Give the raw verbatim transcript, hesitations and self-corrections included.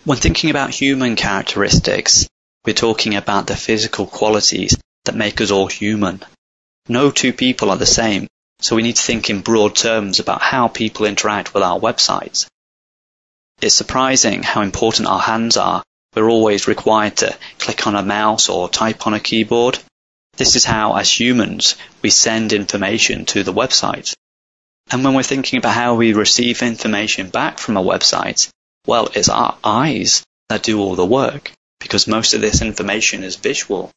When thinking about human characteristics, we're talking about the physical qualities that make us all human. No two people are the same, so we need to think in broad terms about how people interact with our websites. It's surprising how important our hands are. We're always required to click on a mouse or type on a keyboard. This is how, as humans, we send information to the website. And when we're thinking about how we receive information back from a website, well, it's our eyes that do all the work, because most of this information is visual.